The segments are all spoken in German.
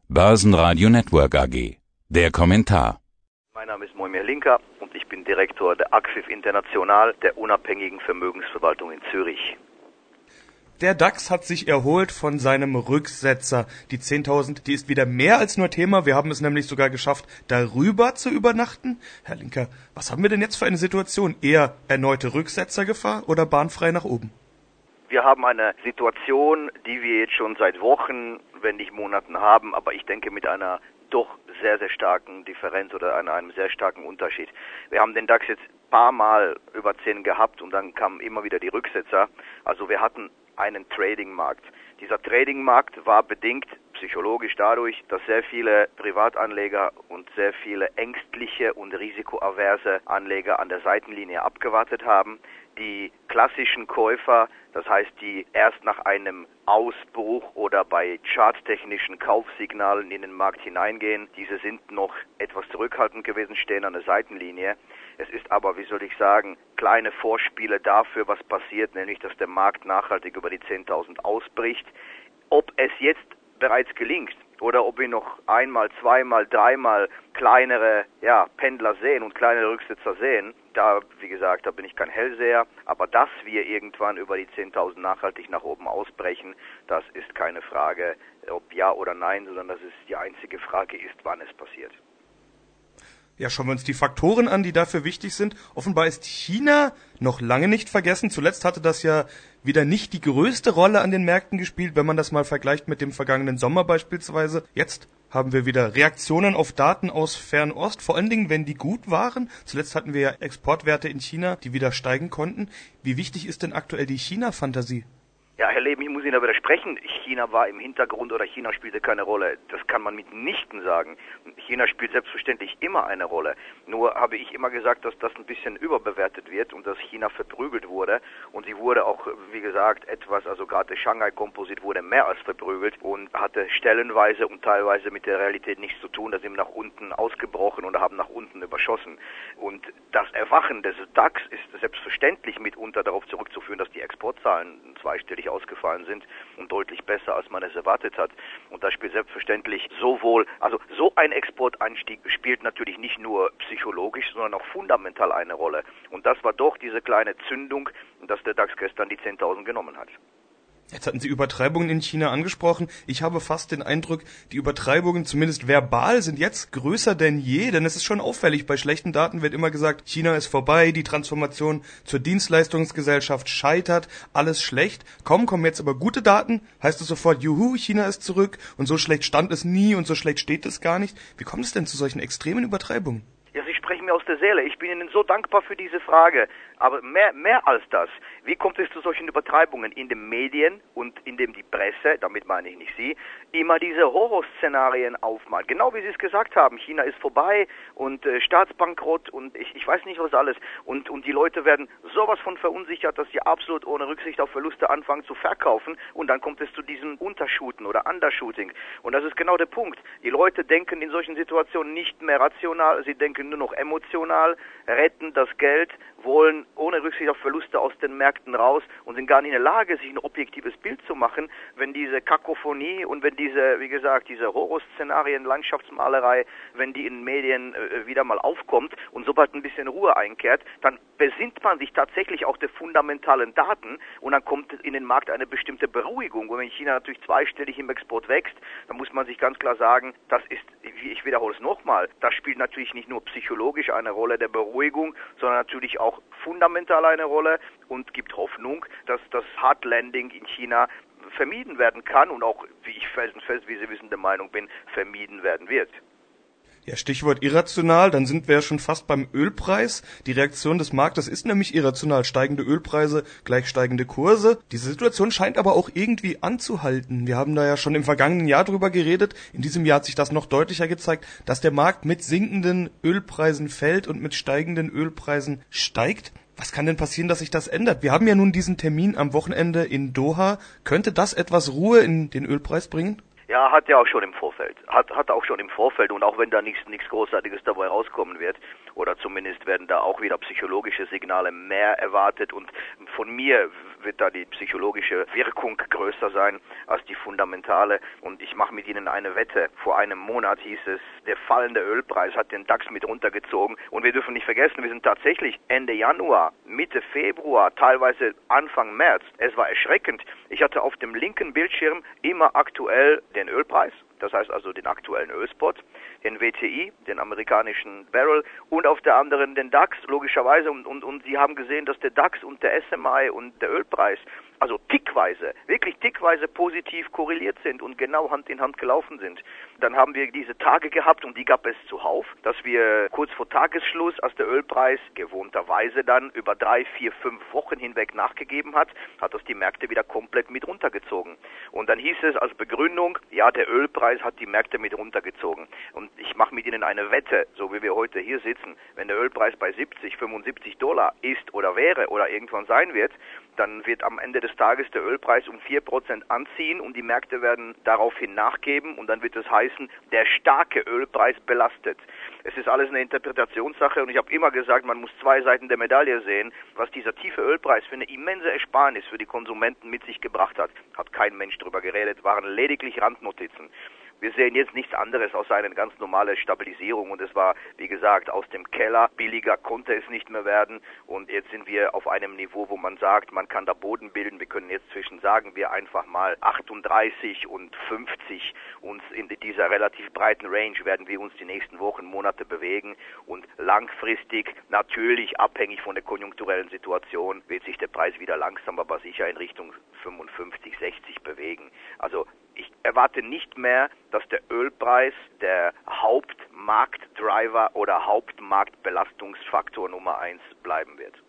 Börsenradio Network AG. Der Kommentar. Mein Name ist Moimir Linker und ich bin Direktor der Axif International, der unabhängigen Vermögensverwaltung in Zürich. Der DAX hat sich erholt von seinem Rücksetzer. Die 10.000, die ist wieder mehr als nur Thema. Wir haben es nämlich sogar geschafft, darüber zu übernachten. Herr Linker, was haben wir denn jetzt für eine Situation? Eher erneute Rücksetzergefahr oder bahnfrei nach oben? Wir haben eine Situation, die wir jetzt schon seit Wochen, wenn nicht Monaten haben, aber ich denke mit einer doch sehr, sehr starken Differenz oder einem sehr starken Unterschied. Wir haben den DAX jetzt ein paar Mal über 10 gehabt und dann kamen immer wieder die Rücksetzer. Also wir hatten einen Trading-Markt. Dieser Trading-Markt war bedingt psychologisch dadurch, dass sehr viele Privatanleger und sehr viele ängstliche und risikoaverse Anleger an der Seitenlinie abgewartet haben. Die klassischen Käufer, das heißt, die erst nach einem Ausbruch oder bei charttechnischen Kaufsignalen in den Markt hineingehen, diese sind noch etwas zurückhaltend gewesen, stehen an der Seitenlinie. Es ist aber, wie soll ich sagen, kleine Vorspiele dafür, was passiert, nämlich dass der Markt nachhaltig über die 10.000 ausbricht. Ob es jetzt bereits gelingt oder ob wir noch einmal, zweimal, dreimal kleinere Pendler sehen und kleinere Rücksetzer sehen, da, wie gesagt, da bin ich kein Hellseher, aber dass wir irgendwann über die 10.000 nachhaltig nach oben ausbrechen, das ist keine Frage, ob ja oder nein, sondern das ist die einzige Frage ist, wann es passiert. Ja, schauen wir uns die Faktoren an, die dafür wichtig sind. Offenbar ist China noch lange nicht vergessen. Zuletzt hatte das ja wieder nicht die größte Rolle an den Märkten gespielt, wenn man das mal vergleicht mit dem vergangenen Sommer beispielsweise. Jetzt haben wir wieder Reaktionen auf Daten aus Fernost, vor allen Dingen, wenn die gut waren. Zuletzt hatten wir ja Exportwerte in China, die wieder steigen konnten. Wie wichtig ist denn aktuell die China-Fantasie? Ja, Herr Leben, ich muss Ihnen da widersprechen. China war im Hintergrund oder China spielte keine Rolle. Das kann man mitnichten sagen. China spielt selbstverständlich immer eine Rolle. Nur habe ich immer gesagt, dass das ein bisschen überbewertet wird und dass China verprügelt wurde. Und sie wurde auch, wie gesagt, also gerade der Shanghai Composite wurde mehr als verprügelt und hatte stellenweise und teilweise mit der Realität nichts zu tun. Da sind nach unten ausgebrochen und haben nach unten überschossen. Und das Erwachen des DAX ist selbstverständlich mitunter darauf zurückzuführen, dass die Exportzahlen zweistellig ausgefallen sind und deutlich besser, als man es erwartet hat. Und da spielt selbstverständlich so ein Exportanstieg spielt natürlich nicht nur psychologisch, sondern auch fundamental eine Rolle. Und das war doch diese kleine Zündung, dass der DAX gestern die 10.000 genommen hat. Jetzt hatten Sie Übertreibungen in China angesprochen. Ich habe fast den Eindruck, die Übertreibungen, zumindest verbal, sind jetzt größer denn je, denn es ist schon auffällig. Bei schlechten Daten wird immer gesagt, China ist vorbei, die Transformation zur Dienstleistungsgesellschaft scheitert, alles schlecht. Kommen jetzt aber gute Daten, heißt es sofort, juhu, China ist zurück und so schlecht stand es nie und so schlecht steht es gar nicht. Wie kommt es denn zu solchen extremen Übertreibungen? Ja, Sie sprechen mir aus der Seele. Ich bin Ihnen so dankbar für diese Frage. Aber mehr als das. Wie kommt es zu solchen Übertreibungen? In den Medien und indem die Presse, damit meine ich nicht Sie, immer diese Horrorszenarien aufmalt. Genau wie Sie es gesagt haben. China ist vorbei und Staatsbankrott und ich weiß nicht was alles. Und die Leute werden sowas von verunsichert, dass sie absolut ohne Rücksicht auf Verluste anfangen zu verkaufen. Und dann kommt es zu diesem Untershooten oder Undershooting. Und das ist genau der Punkt. Die Leute denken in solchen Situationen nicht mehr rational, sie denken nur noch emotional, retten das Geld, wollen ohne Rücksicht auf Verluste aus den Märkten raus und sind gar nicht in der Lage, sich ein objektives Bild zu machen, wenn diese Kakophonie und wenn diese, wie gesagt, diese Horrorszenarien, Landschaftsmalerei, wenn die in Medien wieder mal aufkommt und sobald ein bisschen Ruhe einkehrt, dann besinnt man sich tatsächlich auch der fundamentalen Daten und dann kommt in den Markt eine bestimmte Beruhigung. Und wenn China natürlich zweistellig im Export wächst, dann muss man sich ganz klar sagen, das ist, ich wiederhole es nochmal, das spielt natürlich nicht nur psychologisch eine Rolle der Beruhigung, sondern natürlich auch fundamental eine Rolle und gibt Hoffnung, dass das Hard Landing in China vermieden werden kann und auch, wie ich felsenfest, wie Sie wissen, der Meinung bin, vermieden werden wird. Ja, Stichwort irrational, dann sind wir ja schon fast beim Ölpreis. Die Reaktion des Marktes ist nämlich irrational. Steigende Ölpreise gleich steigende Kurse. Diese Situation scheint aber auch irgendwie anzuhalten. Wir haben da ja schon im vergangenen Jahr drüber geredet. In diesem Jahr hat sich das noch deutlicher gezeigt, dass der Markt mit sinkenden Ölpreisen fällt und mit steigenden Ölpreisen steigt. Was kann denn passieren, dass sich das ändert? Wir haben ja nun diesen Termin am Wochenende in Doha. Könnte das etwas Ruhe in den Ölpreis bringen? Ja, hat ja auch schon im Vorfeld. Hat auch schon im Vorfeld und auch wenn da nichts Großartiges dabei rauskommen wird, oder zumindest werden da auch wieder psychologische Signale mehr erwartet und von mir wird da die psychologische Wirkung größer sein als die fundamentale. Und ich mache mit Ihnen eine Wette. Vor einem Monat hieß es, der fallende Ölpreis hat den DAX mit runtergezogen. Und wir dürfen nicht vergessen, wir sind tatsächlich Ende Januar, Mitte Februar, teilweise Anfang März. Es war erschreckend. Ich hatte auf dem linken Bildschirm immer aktuell den Ölpreis. Das heißt also den aktuellen Ölspot, den WTI, den amerikanischen Barrel und auf der anderen den DAX, logischerweise. Und Sie haben gesehen, dass der DAX und der SMI und der Ölpreis also wirklich tickweise positiv korreliert sind und genau Hand in Hand gelaufen sind. Dann haben wir diese Tage gehabt und die gab es zuhauf, dass wir kurz vor Tagesschluss, als der Ölpreis gewohnterweise dann über 3, 4, 5 Wochen hinweg nachgegeben hat das die Märkte wieder komplett mit runtergezogen. Und dann hieß es als Begründung, ja, der Ölpreis hat die Märkte mit runtergezogen. Und ich mache mit Ihnen eine Wette, so wie wir heute hier sitzen, wenn der Ölpreis bei 70, 75 Dollar ist oder wäre oder irgendwann sein wird, dann wird am Ende des Tages der Ölpreis um 4% anziehen und die Märkte werden daraufhin nachgeben und dann wird es heißen, der starke Ölpreis belastet. Es ist alles eine Interpretationssache und ich habe immer gesagt, man muss zwei Seiten der Medaille sehen. Was dieser tiefe Ölpreis für eine immense Ersparnis für die Konsumenten mit sich gebracht hat kein Mensch drüber geredet, waren lediglich Randnotizen. Wir sehen jetzt nichts anderes als eine ganz normale Stabilisierung und es war, wie gesagt, aus dem Keller. Billiger konnte es nicht mehr werden und jetzt sind wir auf einem Niveau, wo man sagt, man kann da Boden bilden. Wir können jetzt sagen wir einfach mal 38 und 50 uns in dieser relativ breiten Range werden wir uns die nächsten Wochen, Monate bewegen und langfristig, natürlich abhängig von der konjunkturellen Situation, wird sich der Preis wieder langsam, aber sicher in Richtung 55, 60 bewegen. Also ich erwarte nicht mehr, dass der Ölpreis der Hauptmarktdriver oder Hauptmarktbelastungsfaktor Nummer 1 bleiben wird.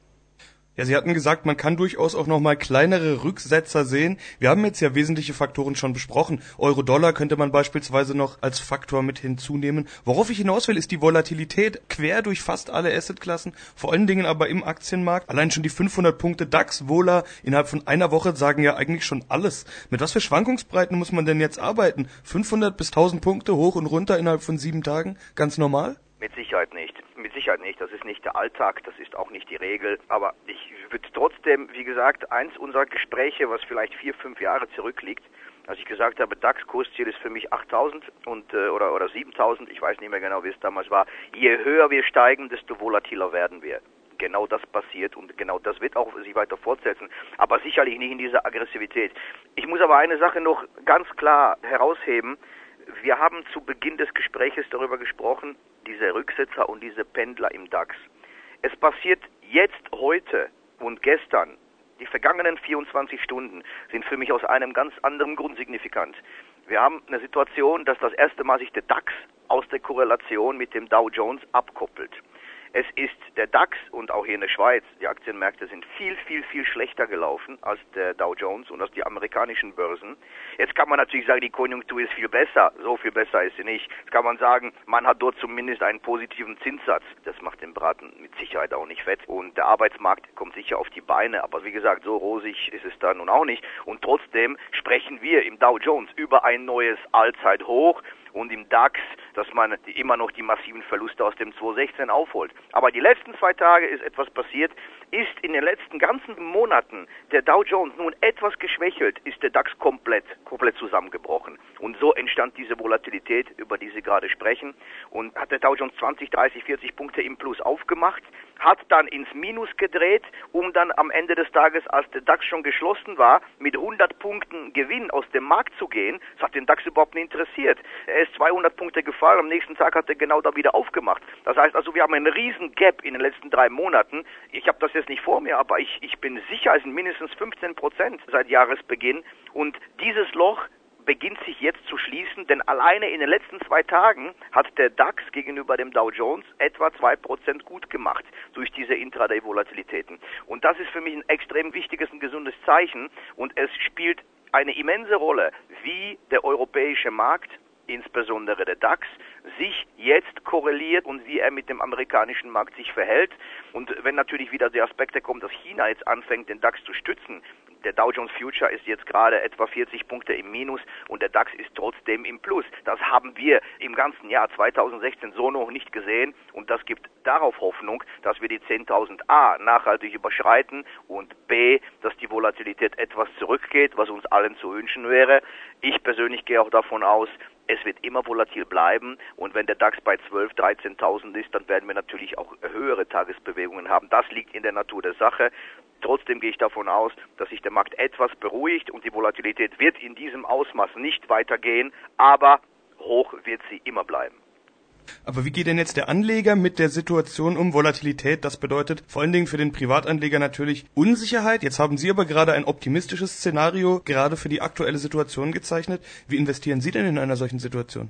Ja, Sie hatten gesagt, man kann durchaus auch nochmal kleinere Rücksetzer sehen. Wir haben jetzt ja wesentliche Faktoren schon besprochen. Euro-Dollar könnte man beispielsweise noch als Faktor mit hinzunehmen. Worauf ich hinaus will, ist die Volatilität quer durch fast alle Assetklassen, vor allen Dingen aber im Aktienmarkt. Allein schon die 500 Punkte DAX-Vola innerhalb von einer Woche sagen ja eigentlich schon alles. Mit was für Schwankungsbreiten muss man denn jetzt arbeiten? 500 bis 1000 Punkte hoch und runter innerhalb von 7 Tagen? Ganz normal? Mit Sicherheit nicht. Das ist nicht der Alltag, das ist auch nicht die Regel. Aber ich würde trotzdem, wie gesagt, eins unserer Gespräche, was vielleicht 4, 5 Jahre zurückliegt, als ich gesagt habe, DAX-Kursziel ist für mich 8.000 oder 7.000, ich weiß nicht mehr genau, wie es damals war. Je höher wir steigen, desto volatiler werden wir. Genau das passiert und genau das wird auch sich weiter fortsetzen, aber sicherlich nicht in dieser Aggressivität. Ich muss aber eine Sache noch ganz klar herausheben. Wir haben zu Beginn des Gespräches darüber gesprochen, diese Rücksetzer und diese Pendler im DAX. Es passiert jetzt, heute und gestern, die vergangenen 24 Stunden sind für mich aus einem ganz anderen Grund signifikant. Wir haben eine Situation, dass das erste Mal sich der DAX aus der Korrelation mit dem Dow Jones abkoppelt. Es ist der DAX und auch hier in der Schweiz, die Aktienmärkte sind viel, viel, viel schlechter gelaufen als der Dow Jones und als die amerikanischen Börsen. Jetzt kann man natürlich sagen, die Konjunktur ist viel besser. So viel besser ist sie nicht. Jetzt kann man sagen, man hat dort zumindest einen positiven Zinssatz. Das macht den Braten mit Sicherheit auch nicht fett. Und der Arbeitsmarkt kommt sicher auf die Beine. Aber wie gesagt, so rosig ist es da nun auch nicht. Und trotzdem sprechen wir im Dow Jones über ein neues Allzeithoch. Und im DAX, dass man immer noch die massiven Verluste aus dem 2016 aufholt. Aber die letzten 2 Tage ist etwas passiert, ist in den letzten ganzen Monaten der Dow Jones nun etwas geschwächelt, ist der DAX komplett zusammengebrochen. Und so entstand diese Volatilität, über die Sie gerade sprechen. Und hat der Dow Jones 20, 30, 40 Punkte im Plus aufgemacht, hat dann ins Minus gedreht, um dann am Ende des Tages, als der DAX schon geschlossen war, mit 100 Punkten Gewinn aus dem Markt zu gehen. Das hat den DAX überhaupt nicht interessiert. Er ist 200 Punkte gefallen, am nächsten Tag hat er genau da wieder aufgemacht. Das heißt also, wir haben einen riesen Gap in den letzten 3 Monaten. Ich habe das jetzt nicht vor mir, aber ich bin sicher, es sind mindestens 15% seit Jahresbeginn. Und dieses Loch beginnt sich jetzt zu schließen, denn alleine in den letzten 2 Tagen hat der DAX gegenüber dem Dow Jones etwa 2% gut gemacht durch diese Intraday-Volatilitäten. Und das ist für mich ein extrem wichtiges und gesundes Zeichen und es spielt eine immense Rolle, wie der europäische Markt, insbesondere der DAX, sich jetzt korreliert und wie er mit dem amerikanischen Markt sich verhält. Und wenn natürlich wieder die Aspekte kommen, dass China jetzt anfängt, den DAX zu stützen, Der Dow Jones Future ist jetzt gerade etwa 40 Punkte im Minus und der DAX ist trotzdem im Plus. Das haben wir im ganzen Jahr 2016 so noch nicht gesehen und das gibt darauf Hoffnung, dass wir die 10.000 A nachhaltig überschreiten und B, dass die Volatilität etwas zurückgeht, was uns allen zu wünschen wäre. Ich persönlich gehe auch davon aus, es wird immer volatil bleiben und wenn der DAX bei 12.000, 13.000 ist, dann werden wir natürlich auch höhere Tagesbewegungen haben. Das liegt in der Natur der Sache. Trotzdem gehe ich davon aus, dass sich der Markt etwas beruhigt und die Volatilität wird in diesem Ausmaß nicht weitergehen, aber hoch wird sie immer bleiben. Aber wie geht denn jetzt der Anleger mit der Situation um? Volatilität, das bedeutet vor allen Dingen für den Privatanleger natürlich Unsicherheit. Jetzt haben Sie aber gerade ein optimistisches Szenario gerade für die aktuelle Situation gezeichnet. Wie investieren Sie denn in einer solchen Situation?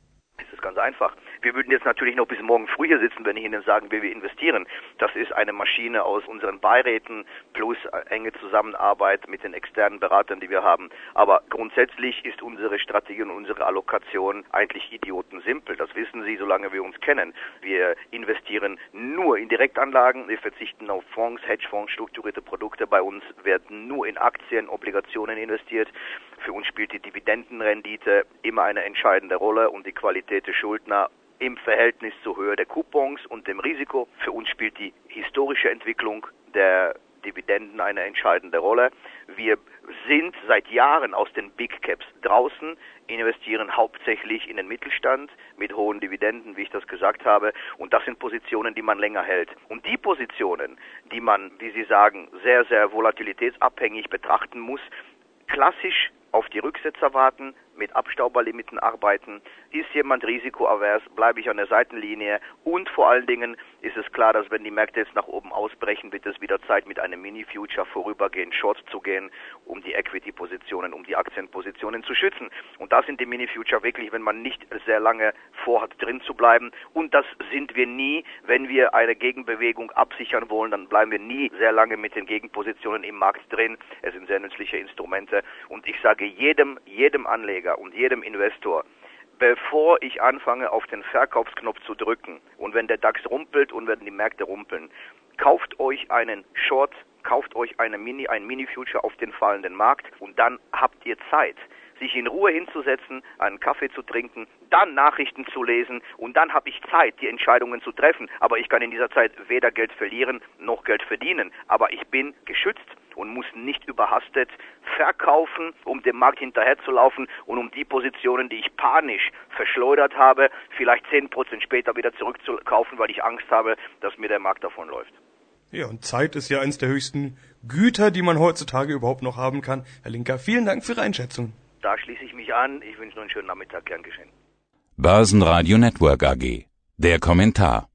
Es ist ganz einfach. Wir würden jetzt natürlich noch bis morgen früh hier sitzen, wenn ich Ihnen sagen will, wir investieren. Das ist eine Maschine aus unseren Beiräten plus enge Zusammenarbeit mit den externen Beratern, die wir haben. Aber grundsätzlich ist unsere Strategie und unsere Allokation eigentlich idiotensimpel. Das wissen Sie, solange wir uns kennen. Wir investieren nur in Direktanlagen. Wir verzichten auf Fonds, Hedgefonds, strukturierte Produkte. Bei uns werden nur in Aktien, Obligationen investiert. Für uns spielt die Dividendenrendite immer eine entscheidende Rolle und die Qualität der Schuldner im Verhältnis zur Höhe der Coupons und dem Risiko. Für uns spielt die historische Entwicklung der Dividenden eine entscheidende Rolle. Wir sind seit Jahren aus den Big Caps draußen, investieren hauptsächlich in den Mittelstand mit hohen Dividenden, wie ich das gesagt habe. Und das sind Positionen, die man länger hält. Und die Positionen, die man, wie Sie sagen, sehr, sehr volatilitätsabhängig betrachten muss, klassisch auf die Rücksetzer warten, mit Abstauberlimiten arbeiten. Ist jemand risikoavers, bleibe ich an der Seitenlinie und vor allen Dingen ist es klar, dass wenn die Märkte jetzt nach oben ausbrechen, wird es wieder Zeit, mit einem Mini-Future vorübergehend Short zu gehen, um die Equity-Positionen, um die Aktienpositionen zu schützen. Und da sind die Mini-Future wirklich, wenn man nicht sehr lange vorhat, drin zu bleiben. Und das sind wir nie. Wenn wir eine Gegenbewegung absichern wollen, dann bleiben wir nie sehr lange mit den Gegenpositionen im Markt drin. Es sind sehr nützliche Instrumente. Und ich sage jedem Anleger und jedem Investor, bevor ich anfange, auf den Verkaufsknopf zu drücken und wenn der DAX rumpelt und wenn die Märkte rumpeln, kauft euch einen Short, kauft euch ein Mini-Future auf den fallenden Markt und dann habt ihr Zeit, sich in Ruhe hinzusetzen, einen Kaffee zu trinken, dann Nachrichten zu lesen und dann habe ich Zeit, die Entscheidungen zu treffen. Aber ich kann in dieser Zeit weder Geld verlieren noch Geld verdienen. Aber ich bin geschützt und muss nicht überhastet verkaufen, um dem Markt hinterherzulaufen und um die Positionen, die ich panisch verschleudert habe, vielleicht 10% später wieder zurückzukaufen, weil ich Angst habe, dass mir der Markt davonläuft. Ja, und Zeit ist ja eines der höchsten Güter, die man heutzutage überhaupt noch haben kann. Herr Linker, vielen Dank für Ihre Einschätzung. Da schließe ich mich an. Ich wünsche noch einen schönen Nachmittag. Gern geschehen. Börsenradio Network AG. Der Kommentar.